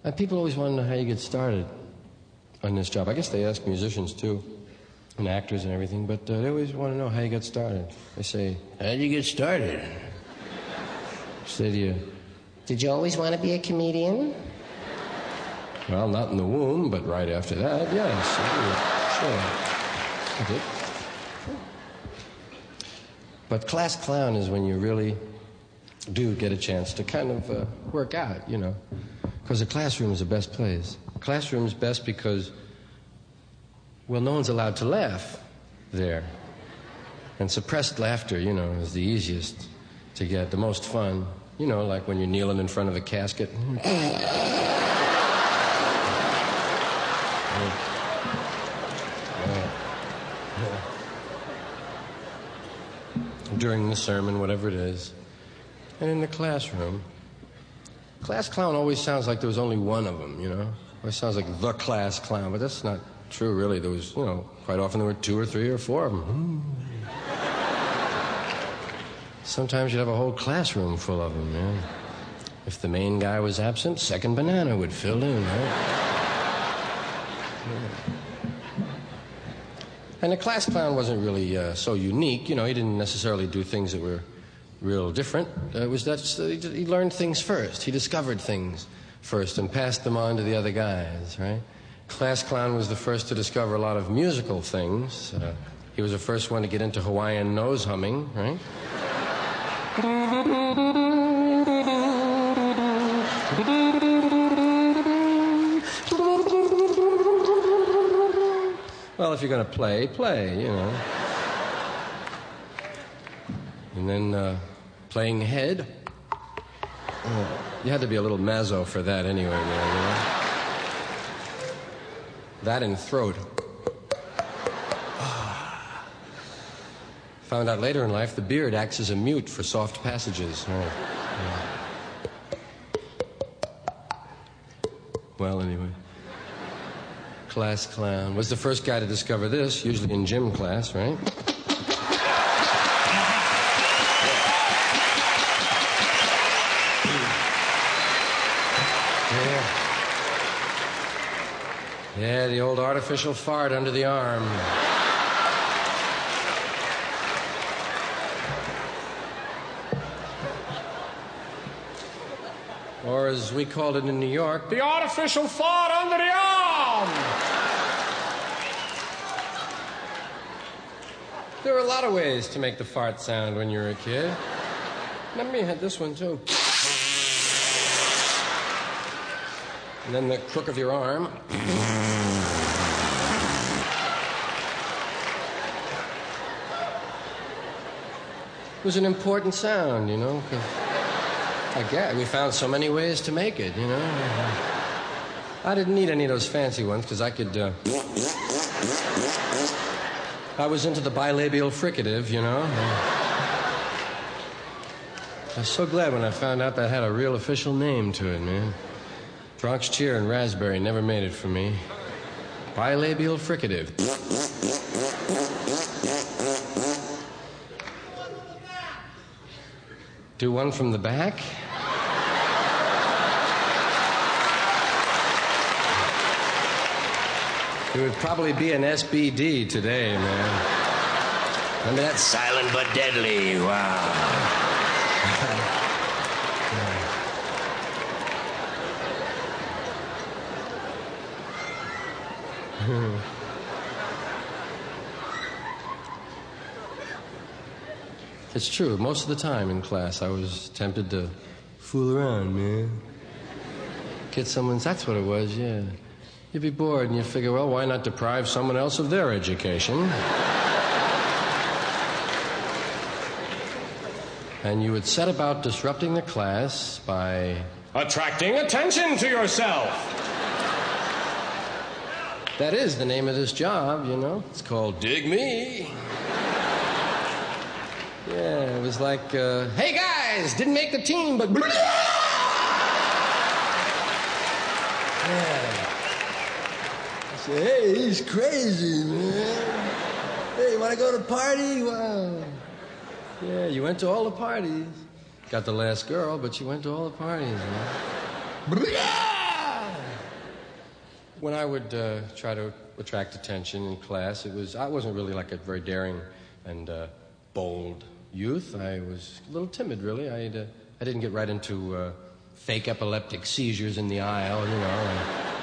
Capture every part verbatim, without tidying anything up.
And people always want to know how you get started on this job. I guess they ask musicians, too, and actors and everything, but uh, they always want to know how you got started. They say, how'd you get started? Say to you, did you always want to be a comedian? Well, not in the womb, but right after that, yes. I did. Sure. I did. But class clown is when you really do get a chance to kind of uh, work out, you know. Because the classroom is the best place. Classroom is best because, well, no one's allowed to laugh there. And suppressed laughter, you know, is the easiest to get, the most fun. You know, like when you're kneeling in front of a casket. During the sermon, whatever it is. And in the classroom, class clown always sounds like there was only one of them, you know? Always sounds like the class clown, but that's not true, really. There was, you know, quite often there were two or three or four of them. Sometimes you'd have a whole classroom full of them, yeah. If the main guy was absent, second banana would fill in, right? Yeah. And the class clown wasn't really uh, so unique. You know, he didn't necessarily do things that were real different. Uh, it was that uh, he, he learned things first. He discovered things first and passed them on to the other guys, right? Class clown was the first to discover a lot of musical things. Uh, he was the first one to get into Hawaiian nose humming, right? Well, if you're going to play, play, you know. And then uh, playing head. Uh, you had to be a little mazzo for that anyway, man, you know. That and throat. Found out later in life the beard acts as a mute for soft passages. Right. Yeah. Well, anyway. Class clown was the first guy to discover this, usually in gym class, right? Yeah. Yeah, the old artificial fart under the arm. Or as we called it in New York, the artificial fart under the arm! There were a lot of ways to make the fart sound when you were a kid. Remember, you had this one, too. And then the crook of your arm. It was an important sound, you know, 'cause I guess we found so many ways to make it, you know. I didn't need any of those fancy ones because I could. Uh... I was into the bilabial fricative, you know. I was so glad when I found out that had a real official name to it, man. Bronx Cheer and Raspberry never made it for me. Bilabial fricative. Do one from the back? It would probably be an S B D today, man. Remember that? Silent but deadly. Wow. It's true. Most of the time in class, I was tempted to fool around, man. Get someone's... That's what it was, yeah. You'd be bored, and you'd figure, well, why not deprive someone else of their education? And you would set about disrupting the class by... attracting attention to yourself! That is the name of this job, you know. It's called Dig Me. Yeah, it was like, uh, hey, guys, didn't make the team, but... Yeah. I said, hey, he's crazy, man. Hey, you want to go to a party? Wow. Yeah, you went to all the parties. Got the last girl, but you went to all the parties, man. when I would uh, try to attract attention in class, it was I wasn't really like a very daring and uh, bold youth. I was a little timid, really. I uh, I didn't get right into uh, fake epileptic seizures in the aisle, you know. And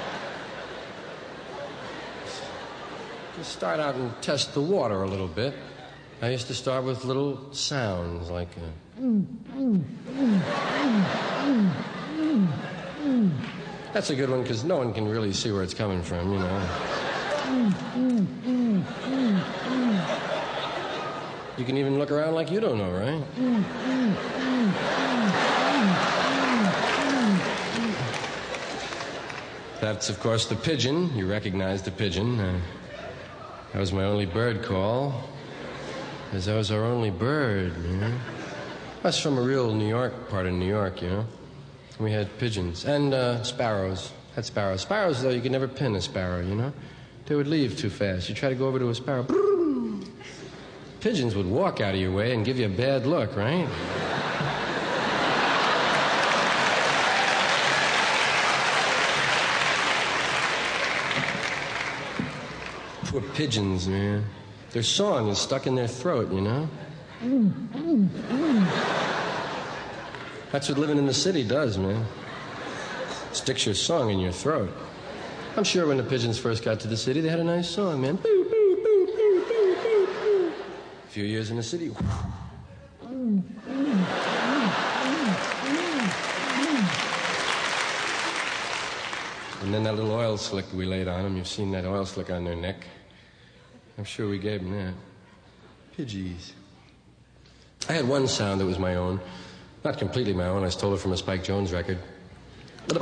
just start out and test the water a little bit. I used to start with little sounds like. Uh, That's a good one because no one can really see where it's coming from, you know. You can even look around like you don't know, right? That's, of course, the pigeon. You recognize the pigeon. Uh, that was my only bird call. Because that was our only bird, you know. That's from a real New York part of New York, you know. We had pigeons and uh, sparrows. Had sparrows. Sparrows, though, you could never pin a sparrow, you know. They would leave too fast. You try to go over to a sparrow. Pigeons would walk out of your way and give you a bad look, right? Poor pigeons, man. Their song is stuck in their throat, you know. That's what living in the city does, man. Sticks your song in your throat. I'm sure when the pigeons first got to the city, they had a nice song, man. Boo, boo, boo, boo, boo, boo, boo. A few years in the city. And then that little oil slick we laid on them. You've seen that oil slick on their neck. I'm sure we gave them that. Pidgeys. I had one sound that was my own. Not completely my own. I stole it from a Spike Jones record. None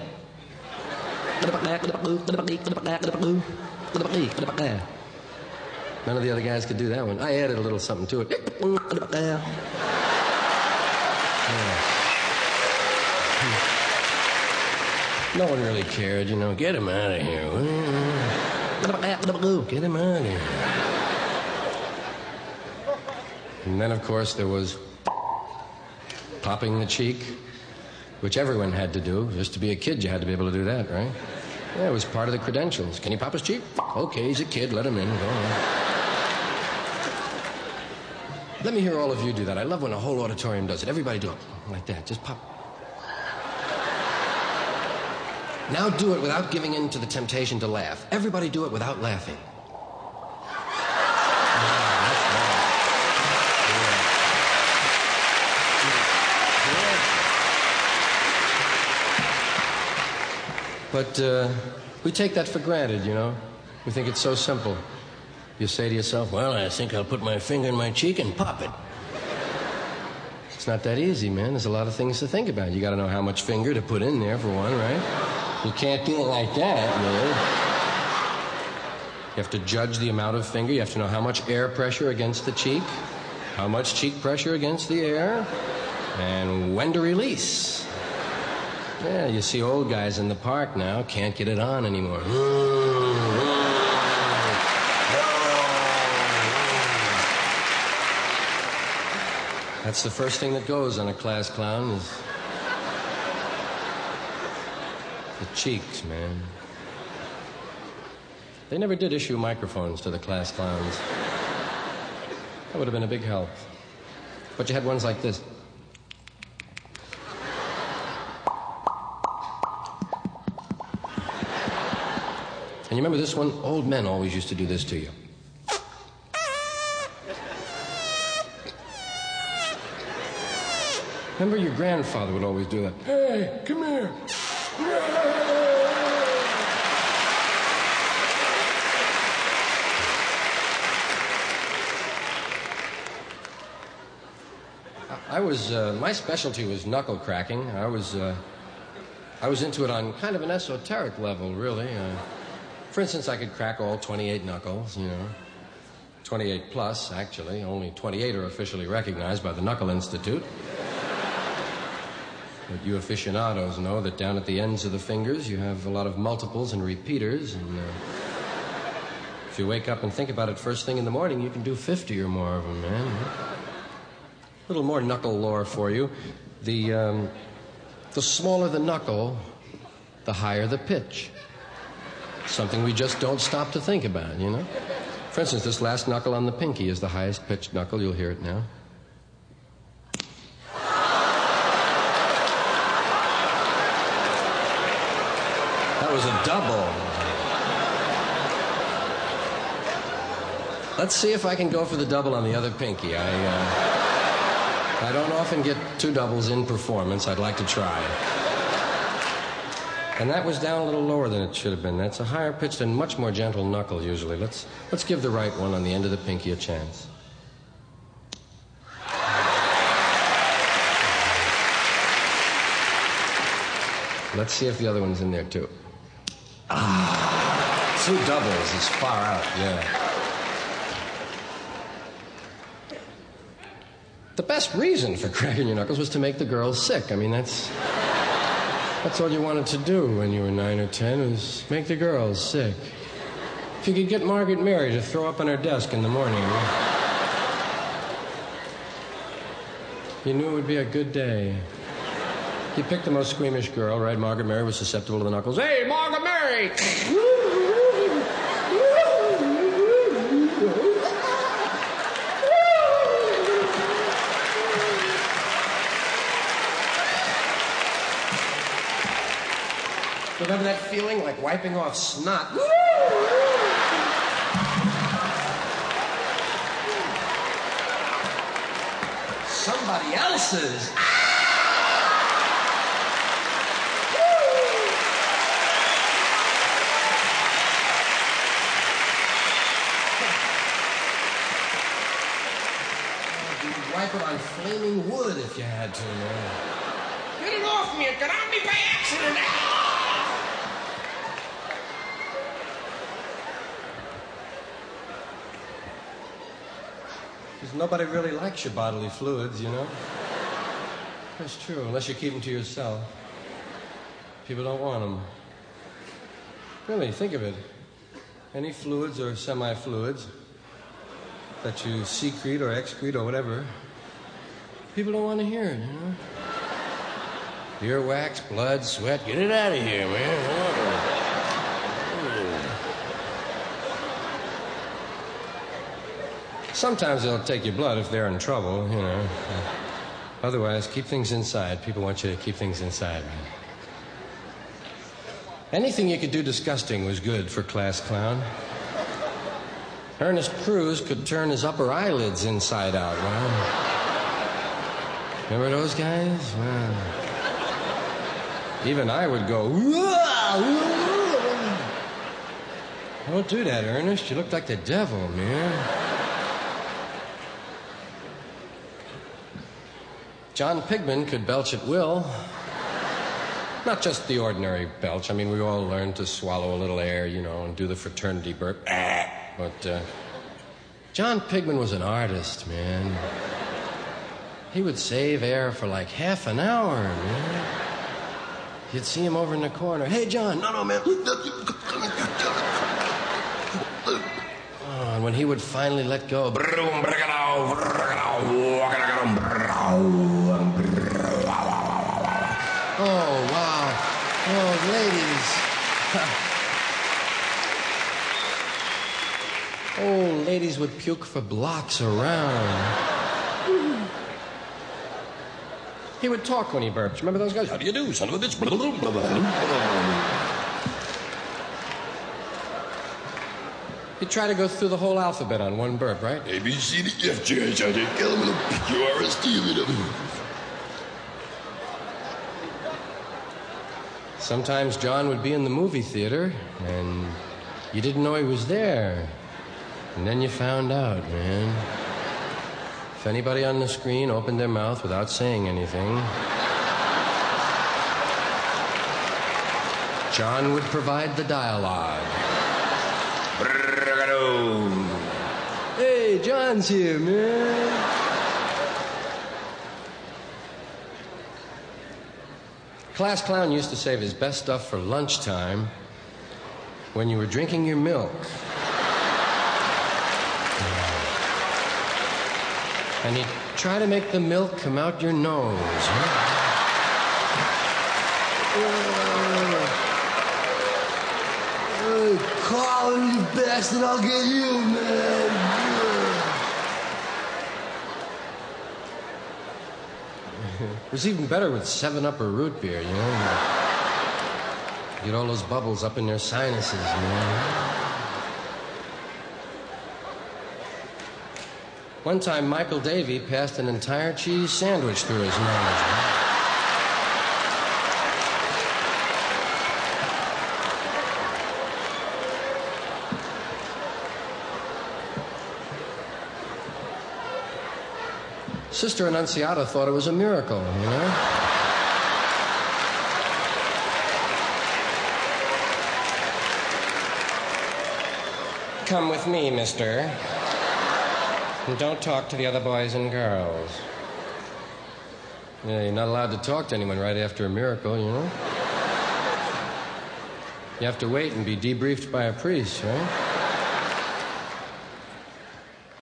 of the other guys could do that one. I added a little something to it. Yeah. No one really cared, you know. Get him out of here. Get him out of here. And then, of course, there was popping the cheek, which everyone had to do. Just to be a kid, you had to be able to do that, right? Yeah, it was part of the credentials. Can he pop his cheek? Okay, he's a kid. Let him in. Go on. Let me hear all of you do that. I love when a whole auditorium does it. Everybody do it like that. Just pop. Now do it without giving in to the temptation to laugh. Everybody do it without laughing. But uh, we take that for granted, you know. We think it's so simple. You say to yourself, well, I think I'll put my finger in my cheek and pop it. It's not that easy, man. There's a lot of things to think about. You got to know how much finger to put in there, for one, right? You can't do it like that, man. You have to judge the amount of finger. You have to know how much air pressure against the cheek, how much cheek pressure against the air, and when to release. Yeah, you see old guys in the park now can't get it on anymore. That's the first thing that goes on a class clown is the cheeks, man. They never did issue microphones to the class clowns. That would have been a big help. But you had ones like this. And you remember this one? Old men always used to do this to you. Remember your grandfather would always do that. Hey, come here. I was, uh, my specialty was knuckle cracking. I was, uh, I was into it on kind of an esoteric level, really. Uh, For instance, I could crack all twenty-eight knuckles, you know. twenty-eight plus, actually. Only twenty-eight are officially recognized by the Knuckle Institute. But you aficionados know that down at the ends of the fingers, you have a lot of multiples and repeaters. And uh, if you wake up and think about it first thing in the morning, you can do fifty or more of them, man. A little more knuckle lore for you. The, um, the smaller the knuckle, the higher the pitch. Something we just don't stop to think about, you know? For instance, this last knuckle on the pinky is the highest pitched knuckle. You'll hear it now. That was a double. Let's see if I can go for the double on the other pinky. I, uh, I don't often get two doubles in performance. I'd like to try. And that was down a little lower than it should have been. That's a higher pitched and much more gentle knuckle usually. Let's, let's give the right one on the end of the pinky a chance. Let's see if the other one's in there too. Ah, two doubles is far out, yeah. The best reason for cracking your knuckles was to make the girls sick. I mean, that's... That's all you wanted to do when you were nine or ten, was make the girls sick. If you could get Margaret Mary to throw up on her desk in the morning, you knew it would be a good day. You picked the most squeamish girl, right? Margaret Mary was susceptible to the knuckles. Hey, Margaret Mary! Remember that feeling like wiping off snot? Somebody else's. You'd wipe it on flaming wood if you had to, man. Get it off me! It got on me by accident! Because nobody really likes your bodily fluids, you know? That's true, unless you keep them to yourself. People don't want them. Really, think of it. Any fluids or semi-fluids that you secrete or excrete or whatever, people don't want to hear it, you know? Earwax, blood, sweat, get it out of here, man. Sometimes they'll take your blood if they're in trouble, you know. Otherwise, keep things inside. People want you to keep things inside, man. Anything you could do disgusting was good for Class Clown. Ernest Cruz could turn his upper eyelids inside out, wow. Remember those guys? Wow. Even I would go, don't do that, Ernest. You look like the devil, man. John Pigman could belch at will. Not just the ordinary belch. I mean, we all learned to swallow a little air, you know, and do the fraternity burp. But uh, John Pigman was an artist, man. He would save air for like half an hour, man. You'd see him over in the corner. Hey, John. No, no, man. Oh, and when he would finally let go. Oh, wow. Oh, ladies. Oh, ladies would puke for blocks around. He would talk when he burped. Remember those guys? How do you do, son of a bitch? He'd try to go through the whole alphabet on one burp, right? A, B, C, D, E, F, G, H, I, J, K, L, M, N, O, P, Q, R, S, T, U, V, W. Sometimes John would be in the movie theater, and you didn't know he was there. And then you found out, man. If anybody on the screen opened their mouth without saying anything, John would provide the dialogue. Hey, John's here, man. Class Clown used to save his best stuff for lunchtime when you were drinking your milk. And he'd try to make the milk come out your nose. Huh? Oh, call and you bastard, I'll get you, man. It was even better with seven up or root beer, you know? Get all those bubbles up in their sinuses, man. One time, Michael Davey passed an entire cheese sandwich through his nose. Sister Annunziata thought it was a miracle, you know? Come with me, mister. And don't talk to the other boys and girls. Yeah, you're not allowed to talk to anyone right after a miracle, you know? You have to wait and be debriefed by a priest, right?